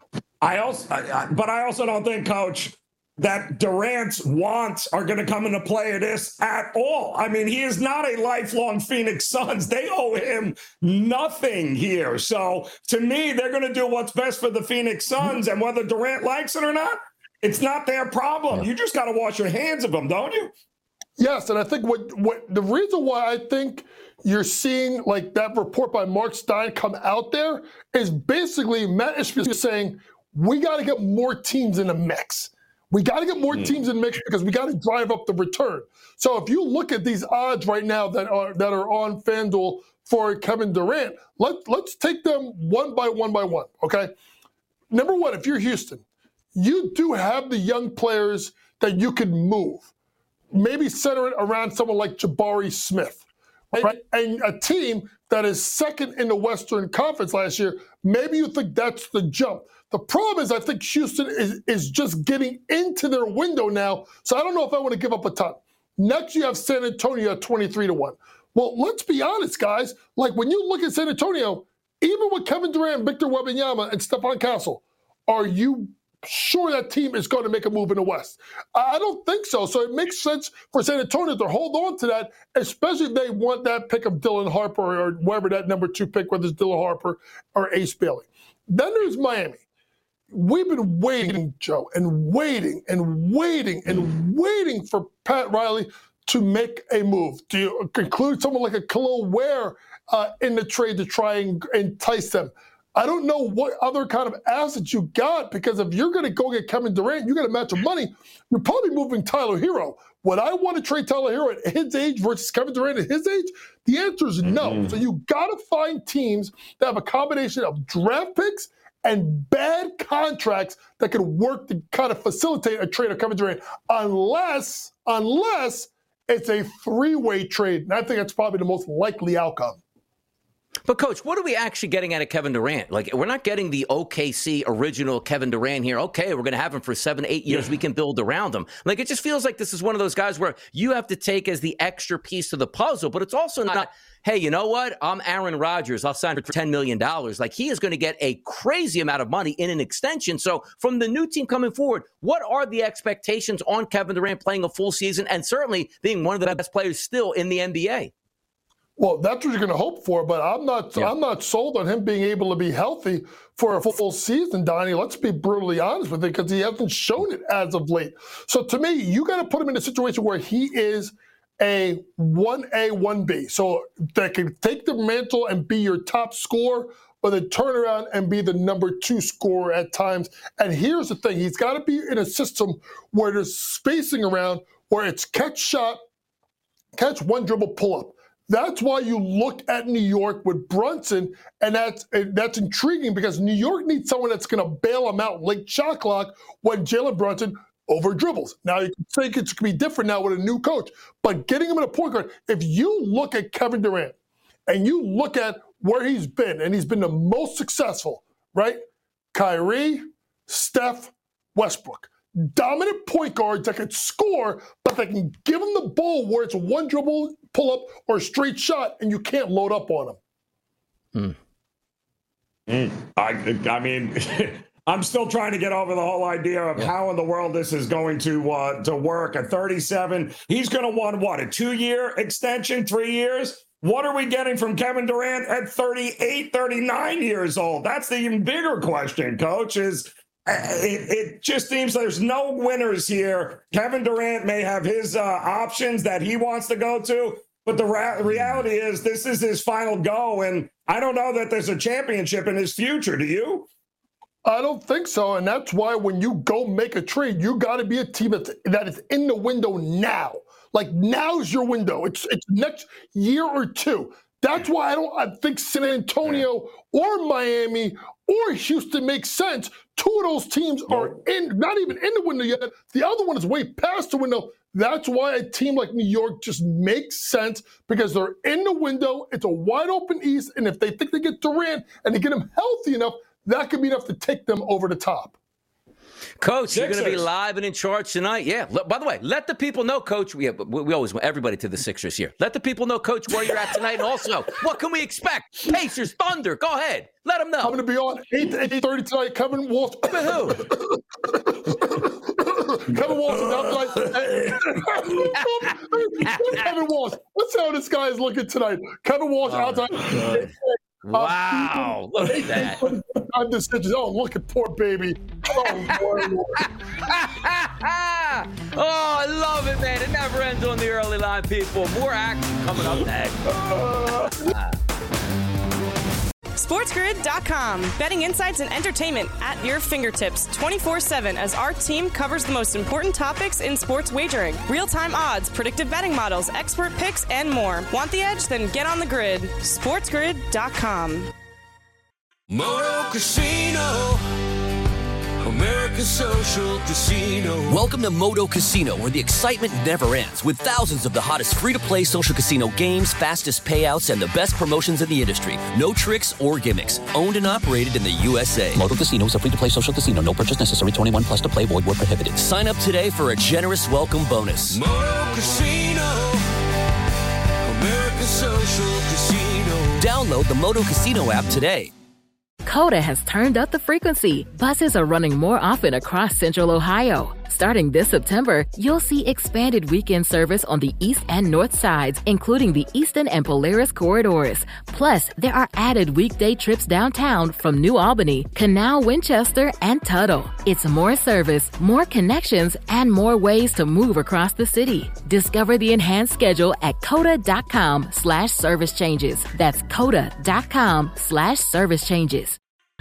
I also, I, I, but I also don't think, Coach, that Durant's wants are going to come into play in this at all. I mean, he is not a lifelong Phoenix Suns. They owe him nothing here. So to me, they're going to do what's best for the Phoenix Suns, and whether Durant likes it or not, it's not their problem. You just got to wash your hands of them, don't you? Yes, and I think what what the reason why I think you're seeing like that report by Mark Stein come out there is basically Matt Ishbia saying we got to get more teams in the mix. We got to get more mm. teams in the mix because we got to drive up the return. So if you look at these odds right now that are that are on FanDuel for Kevin Durant, let let's take them one by one by one. Okay, number one, if you're Houston, you do have the young players that you can move. Maybe center it around someone like Jabari Smith, right? And a team that is second in the Western Conference last year, maybe you think that's the jump. The problem is I think Houston is, is just getting into their window now, so I don't know if I want to give up a ton. Next, you have San Antonio at twenty-three to one. Well, let's be honest, guys. Like, when you look at San Antonio, even with Kevin Durant, Victor Wembanyama, and Stephon Castle, are you sure that team is going to make a move in the West? I don't think so. So it makes sense for San Antonio to hold on to that, especially if they want that pick of Dylan Harper or whoever that number two pick, whether it's Dylan Harper or Ace Bailey. Then there's Miami. We've been waiting, Joe, and waiting and waiting and waiting for Pat Riley to make a move. Do you include someone like a Khalil Ware uh, in the trade to try and entice them? I don't know what other kind of assets you got, because if you're going to go get Kevin Durant, you got to match your money. You're probably moving Tyler Hero. Would I want to trade Tyler Hero at his age versus Kevin Durant at his age? The answer is no. Mm-hmm. So you got to find teams that have a combination of draft picks and bad contracts that can work to kind of facilitate a trade of Kevin Durant, unless, unless it's a three-way trade. And I think that's probably the most likely outcome. But, Coach, what are we actually getting out of Kevin Durant? Like, we're not getting the O K C original Kevin Durant here. Okay, we're going to have him for seven, eight years. Yeah. We can build around him. Like, it just feels like this is one of those guys where you have to take as the extra piece of the puzzle, but it's also not, hey, you know what? I'm Aaron Rodgers. I'll sign for ten million dollars. Like, he is going to get a crazy amount of money in an extension. So from the new team coming forward, what are the expectations on Kevin Durant playing a full season and certainly being one of the best players still in the N B A? Well, that's what you're going to hope for, but I'm not. Yeah. I'm not sold on him being able to be healthy for a full season, Donnie. Let's be brutally honest with it, because he hasn't shown it as of late. So to me, you got to put him in a situation where he is a one A, one B, so that can take the mantle and be your top scorer, but then turn around and be the number two scorer at times. And here's the thing: he's got to be in a system where there's spacing around, where it's catch shot, catch one dribble, pull up. That's why you look at New York with Brunson, and that's that's intriguing, because New York needs someone that's going to bail them out late shot clock when Jalen Brunson over dribbles. Now, you can think it's going to be different now with a new coach, but getting him in a point guard, if you look at Kevin Durant and you look at where he's been, and he's been the most successful, right? Kyrie, Steph, Westbrook. Dominant point guards that can score, but they can give him the ball where it's a one dribble, pull up, or a straight shot, and you can't load up on them. Hmm. Mm. I, I mean, I'm still trying to get over the whole idea of yeah. how in the world this is going to uh, to work. At thirty-seven, he's going to want, what, a two-year extension, three years? What are we getting from Kevin Durant at thirty-eight, thirty-nine years old? That's the even bigger question, Coach, is It, it just seems there's no winners here. Kevin Durant may have his uh, options that he wants to go to, but the ra- reality is this is his final go, and I don't know that there's a championship in his future. Do you? I don't think so, and that's why when you go make a trade, you got to be a team that's, that is in the window now. Like, now's your window. It's it's next year or two. That's why I don't I think San Antonio or Miami or Houston makes sense. Two of those teams are in, not even in the window yet. The other one is way past the window. That's why a team like New York just makes sense, because they're in the window. It's a wide open East, and if they think they get Durant and they get him healthy enough, that could be enough to take them over the top. Coach, Sixers. You're going to be live and in charge tonight. Yeah. L- by the way, let the people know, Coach. We, have, we we always want everybody to the Sixers here. Let the people know, Coach, where you're at tonight. And also, what can we expect? Pacers, Thunder. Go ahead. Let them know. I'm going to be on eight to eight thirty tonight. Kevin Walsh. With who? Kevin Walsh is out tonight. Kevin Walsh. Let's see how this guy is looking tonight. Kevin Walsh oh, out tonight. Wow, uh, look at that. I'm decisions. Oh, look at poor baby. Oh, boy, Lord. Oh, I love it, man. It never ends on the early line, people. More action coming up next. Uh, SportsGrid dot com. Betting insights and entertainment at your fingertips twenty-four seven as our team covers the most important topics in sports wagering. Real-time odds, predictive betting models, expert picks, and more. Want the edge? Then get on the grid. SportsGrid dot com. Moto Casino, America's Social Casino. Welcome to Moto Casino, where the excitement never ends, with thousands of the hottest free-to-play social casino games, fastest payouts, and the best promotions in the industry. No tricks or gimmicks. Owned and operated in the U S A. Moto Casino is a free-to-play social casino. No purchase necessary. twenty-one plus to play. Void where prohibited. Sign up today for a generous welcome bonus. Moto Casino, America's Social Casino. Download the Moto Casino app today. Coda has turned up the frequency. Buses are running more often across Central Ohio. Starting this September, you'll see expanded weekend service on the east and north sides, including the Eastern and Polaris corridors. Plus, there are added weekday trips downtown from New Albany, Canal, Winchester, and Tuttle. It's more service, more connections, and more ways to move across the city. Discover the enhanced schedule at coda.com slash service changes. That's coda.com slash service changes.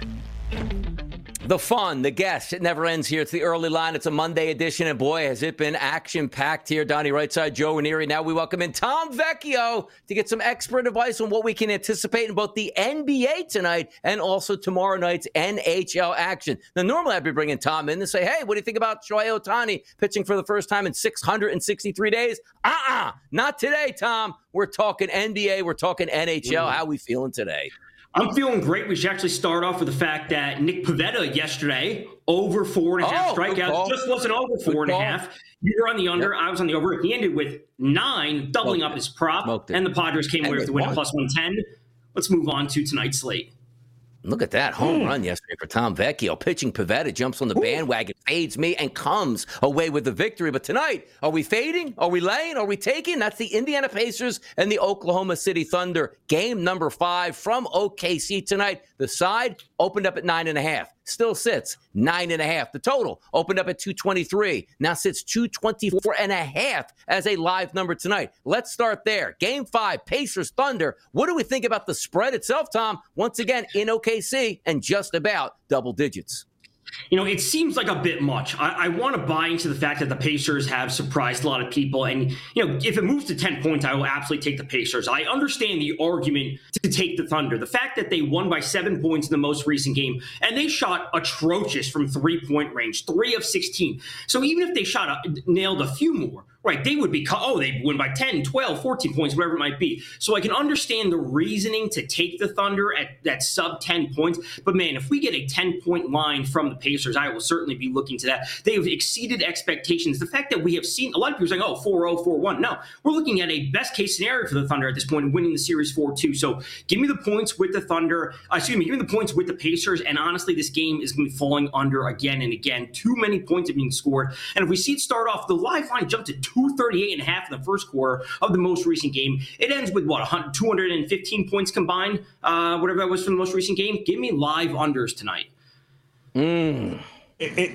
The fun, the guests, it never ends here. It's the early line. It's a Monday edition, and boy, has it been action-packed here. Donnie Rightside, Joe Ranieri. Now we welcome in Tom Vecchio to get some expert advice on what we can anticipate in both the N B A tonight and also tomorrow night's N H L action. Now, normally I'd be bringing Tom in to say, hey, what do you think about Shohei Ohtani pitching for the first time in six hundred sixty-three days? Uh-uh, not today, Tom. We're talking N B A. We're talking N H L. How we feeling today? I'm feeling great. We should actually start off with the fact that Nick Pivetta yesterday, over four and a half oh, strikeouts, just wasn't over four good and call. a half. You were on the under. Yep. I was on the over. He ended with nine, doubling Smoked up his prop, and the Padres came away with the win at plus one ten. Let's move on to tonight's slate. Look at that home mm. run yesterday for Tom Vecchio. Pitching Pivetta jumps on the bandwagon, fades me, and comes away with the victory. But tonight, are we fading? Are we laying? Are we taking? That's the Indiana Pacers and the Oklahoma City Thunder. Game number five from O K C tonight. The side opened up at nine and a half. Still sits nine and a half. The total opened up at two twenty-three. Now sits two twenty-four and a half as a live number tonight. Let's start there. Game five, Pacers Thunder. What do we think about the spread itself, Tom? Once again, in O K C and just about double digits. You know, it seems like a bit much. I, I want to buy into the fact that the Pacers have surprised a lot of people. And, you know, if it moves to ten points, I will absolutely take the Pacers. I understand the argument to take the Thunder. The fact that they won by seven points in the most recent game, and they shot atrocious from three-point range, three of sixteen. So even if they shot a, nailed a few more, right, they would be, oh, they win by ten, twelve, fourteen points, whatever it might be. So I can understand the reasoning to take the Thunder at that sub ten points. But, man, if we get a ten-point line from the Pacers, I will certainly be looking to that. They have exceeded expectations. The fact that we have seen a lot of people saying, oh, four oh, four one. No, we're looking at a best-case scenario for the Thunder at this point, winning the series four two. So give me the points with the Thunder. Uh, excuse me, give me the points with the Pacers. And, honestly, this game is going to be falling under again and again. Too many points are being scored. And if we see it start off, the live line jumped to two thirty-eight and a half in the first quarter of the most recent game. It ends with what, two hundred fifteen points combined, uh, whatever that was from the most recent game. Give me live unders tonight. Mm. It, it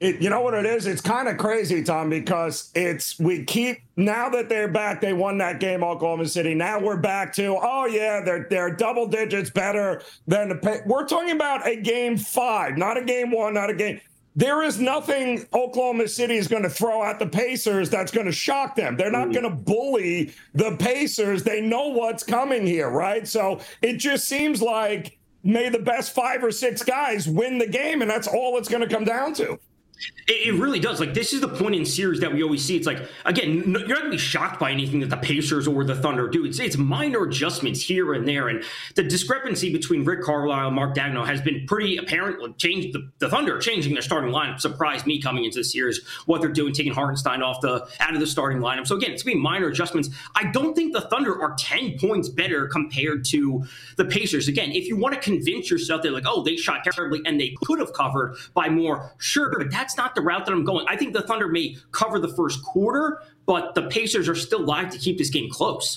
It, you know what it is? It's kind of crazy, Tom, because it's we keep now that they're back. They won that game, Oklahoma City. Now we're back to oh yeah, they're they're double digits better than the. Pay. We're talking about a game five, not a game one, not a game. There is nothing Oklahoma City is going to throw at the Pacers that's going to shock them. They're not going to bully the Pacers. They know what's coming here, right? So it just seems like may the best five or six guys win the game, and that's all it's going to come down to. It, it really does. Like, this is the point in series that we always see. It's like, again, no, you're not going to be shocked by anything that the Pacers or the Thunder do. It's, it's minor adjustments here and there. And the discrepancy between Rick Carlisle and Mark Daigneault has been pretty apparent. Like, change the, the Thunder changing their starting lineup surprised me coming into the series, what they're doing, taking Hartenstein off the out of the starting lineup. So, again, it's going to be minor adjustments. I don't think the Thunder are ten points better compared to the Pacers. Again, if you want to convince yourself they're like, oh, they shot terribly and they could have covered by more, sure, but that's not the route that I'm going. I think the Thunder may cover the first quarter, but the Pacers are still live to keep this game close.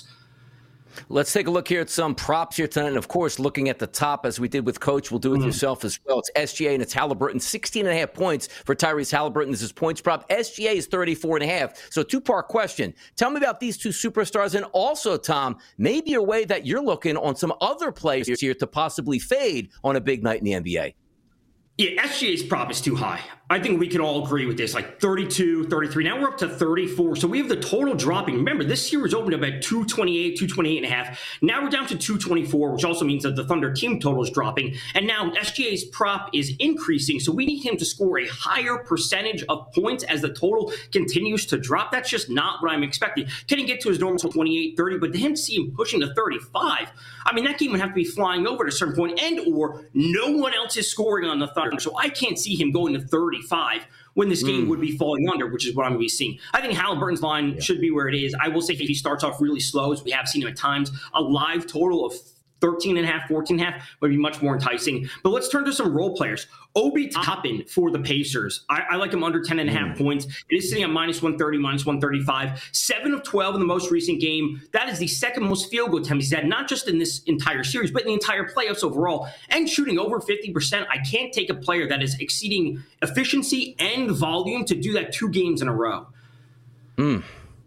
Let's take a look here at some props here tonight. And, of course, looking at the top, as we did with Coach, we'll do with mm. yourself as well. It's S G A and it's Halliburton. sixteen and a half points for Tyrese Halliburton. This is points prop. S G A is thirty-four and a half. So two-part question. Tell me about these two superstars. And also, Tom, maybe a way that you're looking on some other players here to possibly fade on a big night in the N B A. Yeah, S G A's prop is too high. I think we can all agree with this, like thirty-two, thirty-three. Now we're up to thirty-four. So we have the total dropping. Remember, this series opened up at two twenty-eight, two twenty-eight and a half. Now we're down to two twenty-four, which also means that the Thunder team total is dropping. And now S G A's prop is increasing. So we need him to score a higher percentage of points as the total continues to drop. That's just not what I'm expecting. Can he get to his normal twenty-eight, thirty? But to him to see him pushing to thirty-five, I mean, that game would have to be flying over at a certain point, and or no one else is scoring on the Thunder. So I can't see him going to thirty-five when this game mm. would be falling under, which is what I'm going to be seeing. I think Halliburton's line yeah. should be where it is. I will say if he starts off really slow, as we have seen him at times, a live total of thirteen and a half, fourteen and a half would be much more enticing. But let's turn to some role players. Obi Toppin for the Pacers. I, I like him under ten and a half mm. points. It is sitting at minus one thirty, minus one thirty-five. seven of twelve in the most recent game. That is the second most field goal attempts he's had, not just in this entire series, but in the entire playoffs overall. And shooting over fifty percent. I can't take a player that is exceeding efficiency and volume to do that two games in a row. Mm.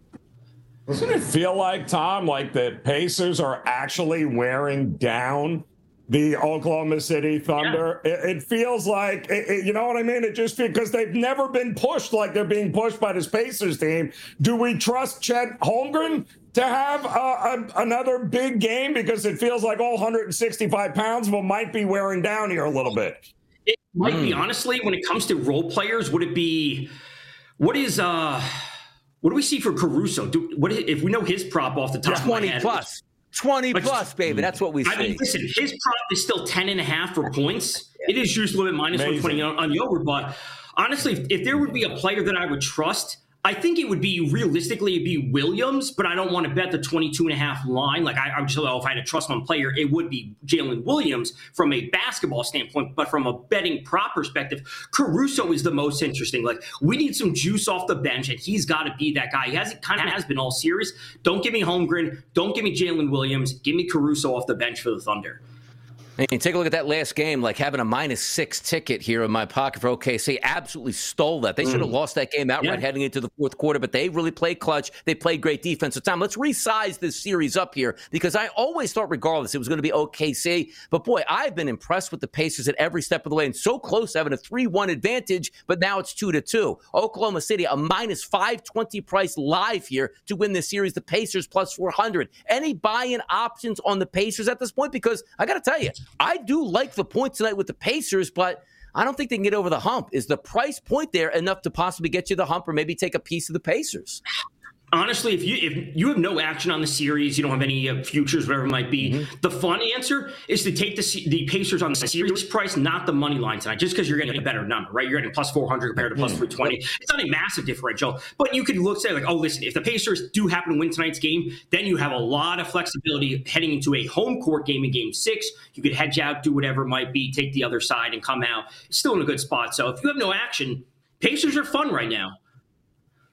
Doesn't it feel like, Tom, like the Pacers are actually wearing down the Oklahoma City Thunder? Yeah. It, it feels like, it, it, you know what I mean? It just feels because they've never been pushed like they're being pushed by this Pacers team. Do we trust Chet Holmgren to have uh, a, another big game? Because it feels like all one hundred sixty-five pounds of them might be wearing down here a little bit. It might mm. be, honestly, when it comes to role players, would it be, what is, uh, what do we see for Caruso? Do, what if we know his prop off the top of my head? twenty plus. twenty plus, baby. That's what we see. I mean, listen, his prop is still ten and a half for points. It is usually at minus one twenty on, on the over. But honestly, if, if there would be a player that I would trust, I think it would be realistically it'd be Williams, but I don't want to bet the twenty-two and a half line. Like I, I would just, oh, if I had to trust one player, it would be Jalen Williams from a basketball standpoint. But from a betting prop perspective, Caruso is the most interesting. Like we need some juice off the bench, and he's got to be that guy. He has kind of has been all series. Don't give me Holmgren. Don't give me Jalen Williams. Give me Caruso off the bench for the Thunder. And take a look at that last game, like having a minus six ticket here in my pocket for O K C. Absolutely stole that. They should have mm. lost that game outright yeah. heading into the fourth quarter, but they really played clutch. They played great defense. So, Tom, let's resize this series up here because I always thought regardless it was going to be O K C. But, boy, I've been impressed with the Pacers at every step of the way and so close having a three one advantage, but now it's two to two. Oklahoma City, a minus five twenty price live here to win this series. The Pacers plus four hundred. Any buy-in options on the Pacers at this point? Because I got to tell you, I do like the point tonight with the Pacers, but I don't think they can get over the hump. Is the price point there enough to possibly get you the hump or maybe take a piece of the Pacers? Honestly, if you if you have no action on the series, you don't have any uh, futures, whatever it might be, mm-hmm. the fun answer is to take the the Pacers on the series price, not the money line tonight, just because you're getting a better number, right? You're getting plus four hundred compared to plus three twenty. It's not a massive differential, but you could look, say, like, oh, listen, if the Pacers do happen to win tonight's game, then you have a lot of flexibility heading into a home court game in game six. You could hedge out, do whatever it might be, take the other side and come out. It's still in a good spot. So if you have no action, Pacers are fun right now.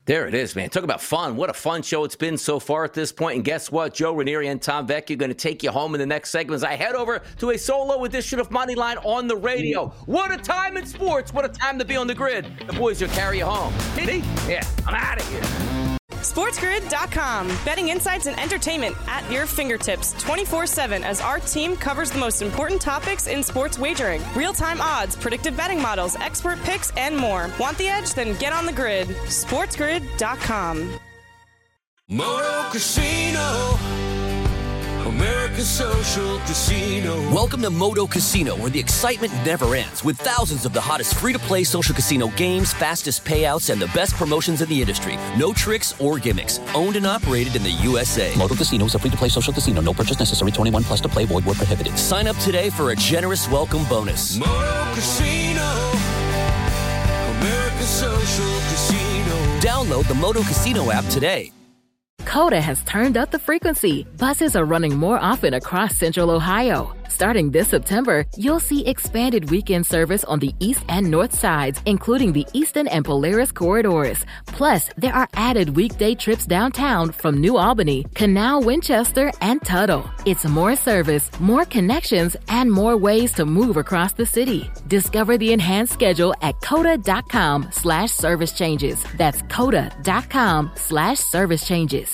There it is, man. Talk about fun. What a fun show it's been so far at this point. And guess what? Joe Ranieri and Tom Vecchio are going to take you home in the next segment as I head over to a solo edition of Moneyline on the radio. What a time in sports. What a time to be on the grid. The boys will carry you home. Me? Yeah, I'm out of here. SportsGrid dot com. Betting insights and entertainment at your fingertips twenty-four seven as our team covers the most important topics in sports wagering. Real-time odds, predictive betting models, expert picks, and more. Want the edge? Then get on the grid. SportsGrid dot com. Moto Casino, America's Social Casino. Welcome to Moto Casino, where the excitement never ends, with thousands of the hottest free-to-play social casino games, fastest payouts, and the best promotions in the industry. No tricks or gimmicks. Owned and operated in the U S A. Moto Casino is a free-to-play social casino. No purchase necessary. twenty-one plus to play. Void where prohibited. Sign up today for a generous welcome bonus. Moto Casino, America's Social Casino. Download the Moto Casino app today. Coda has turned up the frequency. Buses are running more often across Central Ohio. Starting this September, you'll see expanded weekend service on the east and north sides, including the Eastern and Polaris corridors. Plus, there are added weekday trips downtown from New Albany, Canal, Winchester, and Tuttle. It's more service, more connections, and more ways to move across the city. Discover the enhanced schedule at coda.com slash service changes. That's coda.com slash service changes.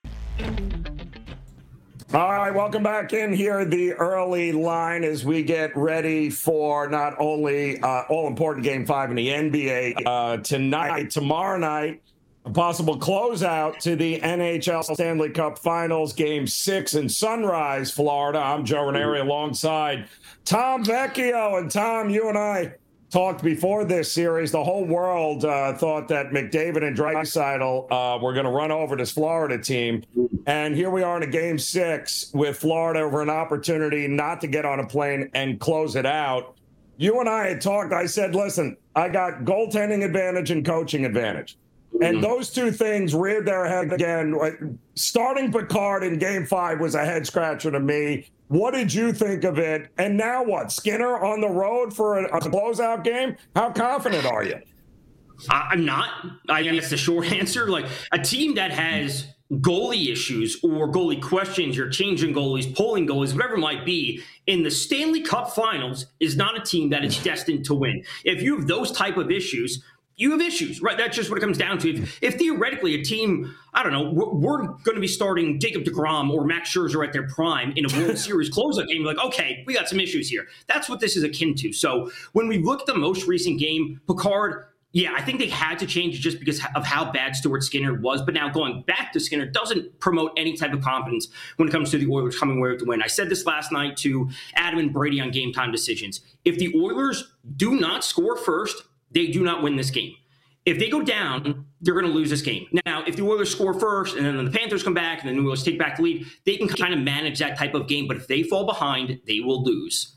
All right, welcome back in here. The early line as we get ready for not only uh, all-important Game five in the N B A uh, tonight, tomorrow night, a possible closeout to the N H L Stanley Cup Finals, Game six in Sunrise, Florida. I'm Joe Ranieri alongside Tom Vecchio. And Tom, you and I talked before this series. The whole world uh, thought that McDavid and Draisaitl uh, were going to run over this Florida team. And here we are in a game six with Florida over an opportunity not to get on a plane and close it out. You and I had talked. I said, listen, I got goaltending advantage and coaching advantage. And those two things reared their head again. Starting Picard in game five was a head scratcher to me. What did you think of it? And now what? Skinner on the road for a, a closeout game? How confident are you? I'm not. I guess the short answer, like a team that has goalie issues or goalie questions, you're changing goalies, pulling goalies, whatever it might be, in the Stanley Cup Finals is not a team that is destined to win. If you have those type of issues, you have issues, right? That's just what it comes down to. If, if theoretically a team, I don't know, we're, we're going to be starting Jacob deGrom or Max Scherzer at their prime in a World Series closeout game, like, okay, we got some issues here. That's what this is akin to. So when we look at the most recent game, Picard, yeah, I think they had to change it just because of how bad Stuart Skinner was. But now going back to Skinner doesn't promote any type of confidence when it comes to the Oilers coming away with the win. I said this last night to Adam and Brady on Game Time Decisions. If the Oilers do not score first, they do not win this game. If they go down, they're going to lose this game. Now, if the Oilers score first and then the Panthers come back and then the Oilers take back the lead, they can kind of manage that type of game. But if they fall behind, they will lose.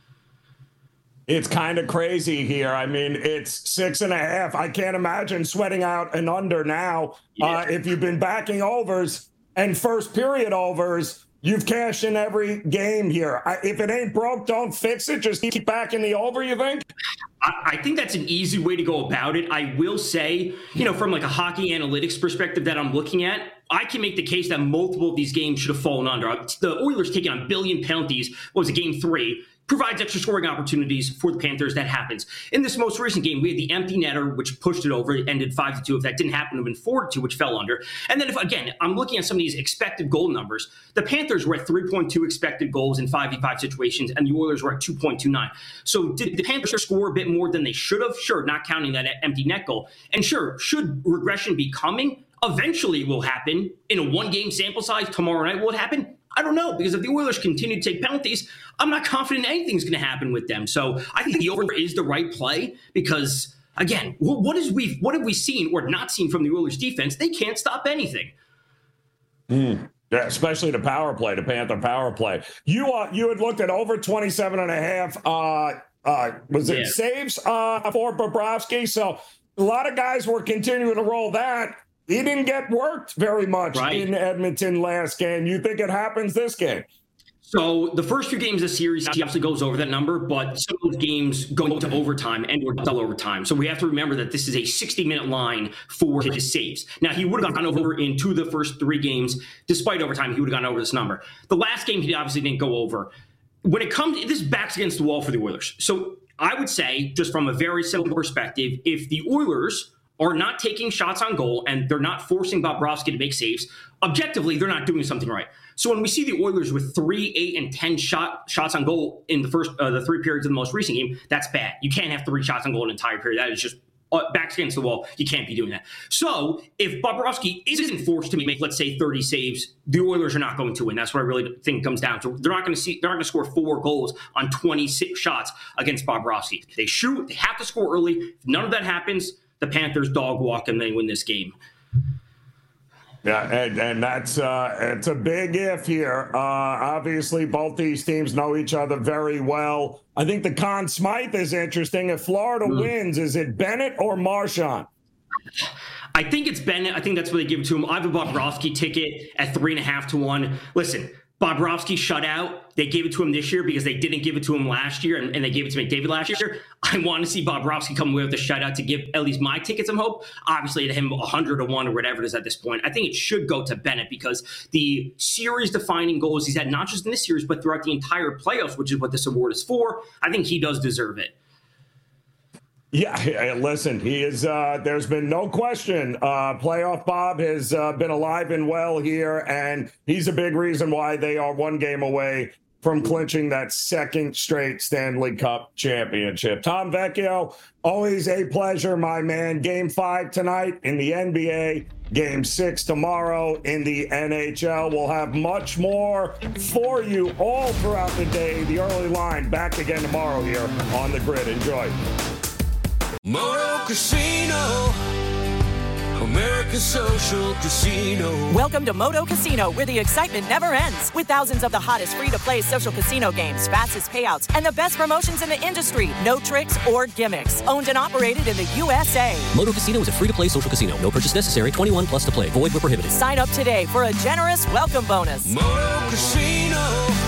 It's kind of crazy here. I mean, it's six and a half. I can't imagine sweating out an under now. Yeah. Uh, if you've been backing overs and first period overs, you've cashed in every game here. I, if it ain't broke, don't fix it. Just keep backing the over, you think? I think that's an easy way to go about it. I will say, you know, from like a hockey analytics perspective that I'm looking at, I can make the case that multiple of these games should have fallen under. The Oilers taking on a billion penalties. What was it, game three? Provides extra scoring opportunities for the Panthers. That happens. In this most recent game, we had the empty netter, which pushed it over. It ended five to two. If that didn't happen, it would have been four to two, which fell under. And then, if again, I'm looking at some of these expected goal numbers. The Panthers were at three point two expected goals in five v five situations, and the Oilers were at two point two nine. So did the Panthers score a bit more than they should have? Sure, not counting that empty net goal. And sure, should regression be coming? Eventually it will happen. In a one-game sample size tomorrow night, will it happen? I don't know, because if the Oilers continue to take penalties, I'm not confident anything's going to happen with them. So I think the over is the right play because, again, what is we what have we seen or not seen from the Oilers defense? They can't stop anything. Mm. Yeah, especially the power play, the Panther power play. You uh, you had looked at over twenty-seven and a half. Uh, uh, was it yeah. saves uh, for Bobrovsky? So a lot of guys were continuing to roll that. He didn't get worked very much right. in Edmonton last game. You think it happens this game? So the first few games of the series, he obviously goes over that number, but some of those games go into overtime and or double overtime. So we have to remember that this is a sixty-minute line for his saves. Now, he would have gone over in two of the first three games. Despite overtime, he would have gone over this number. The last game, he obviously didn't go over. When it comes, this backs against the wall for the Oilers. So I would say, just from a very simple perspective, if the Oilers are not taking shots on goal and they're not forcing Bobrovsky to make saves, objectively, they're not doing something right. So when we see the Oilers with three, eight, and ten shot shots on goal in the first, uh, the three periods of the most recent game, that's bad. You can't have three shots on goal an entire period. That is just uh, backs against the wall. You can't be doing that. So if Bobrovsky isn't forced to make, let's say, thirty saves, the Oilers are not going to win. That's what I really think comes down to. They're not going to see. They're not going to score four goals on twenty-six shots against Bobrovsky. They shoot. They have to score early. If none of that happens, the Panthers dog walk and they win this game. Yeah, and, and that's uh, it's a big if here. Uh, obviously, both these teams know each other very well. I think the Conn Smythe is interesting. If Florida mm. wins, is it Bennett or Marchand? I think it's Bennett. I think that's what they give it to him. I have a Bobrovsky ticket at three and a half to one. Listen, Bobrovsky shut out. They gave it to him this year because they didn't give it to him last year, and, and they gave it to McDavid last year. I want to see Bobrovsky come away with a shutout to give at least my ticket some hope. Obviously, to him, one hundred to one or whatever it is at this point. I think it should go to Bennett because the series-defining goals he's had, not just in this series, but throughout the entire playoffs, which is what this award is for, I think he does deserve it. Yeah, listen, he is, uh, there's been no question. Uh, Playoff Bob has uh, been alive and well here, and he's a big reason why they are one game away from clinching that second straight Stanley Cup championship. Tom Vecchio, always a pleasure, my man. Game five tonight in the N B A, game six tomorrow in the N H L. We'll have much more for you all throughout the day. The early line back again tomorrow here on The Grid. Enjoy. Moto Casino, America's Social Casino. Welcome to Moto Casino, where the excitement never ends. With thousands of the hottest free-to-play social casino games, fastest payouts, and the best promotions in the industry. No tricks or gimmicks. Owned and operated in the U S A. Moto Casino is a free-to-play social casino. No purchase necessary. twenty-one plus to play. Void where prohibited. Sign up today for a generous welcome bonus. Moto Casino,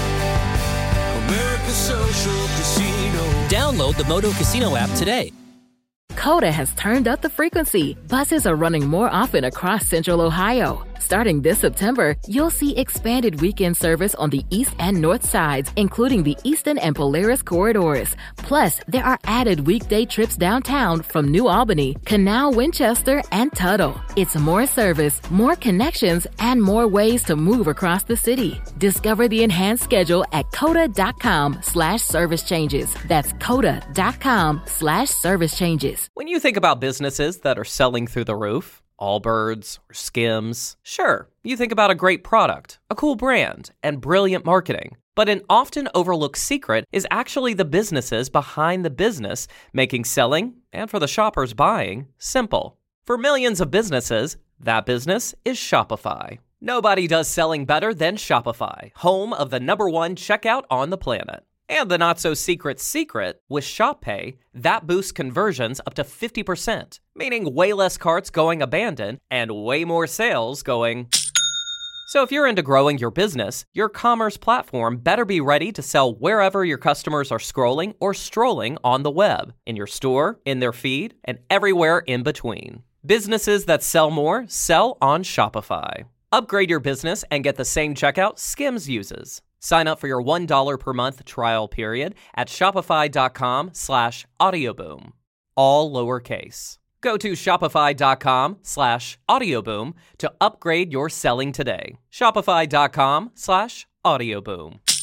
America's Social Casino. Download the Moto Casino app today. Coda has turned up the frequency. Buses are running more often across Central Ohio. Starting this September, you'll see expanded weekend service on the east and north sides, including the Eastern and Polaris corridors. Plus, there are added weekday trips downtown from New Albany, Canal, Winchester, and Tuttle. It's more service, more connections, and more ways to move across the city. Discover the enhanced schedule at coda.com slash service changes. That's coda.com slash service changes. When you think about businesses that are selling through the roof, Allbirds or Skims, sure, you think about a great product, a cool brand, and brilliant marketing. But an often overlooked secret is actually the businesses behind the business, making selling, and for the shoppers buying, simple. For millions of businesses, that business is Shopify. Nobody does selling better than Shopify, home of the number one checkout on the planet. And the not-so-secret secret, with Shop Pay, that boosts conversions up to fifty percent, meaning way less carts going abandoned and way more sales going... So if you're into growing your business, your commerce platform better be ready to sell wherever your customers are scrolling or strolling on the web, in your store, in their feed, and everywhere in between. Businesses that sell more sell on Shopify. Upgrade your business and get the same checkout Skims uses. Sign up for your one dollar per month trial period at shopify.com slash audioboom. All lowercase. Go to shopify.com slash audioboom to upgrade your selling today. Shopify.com slash audioboom.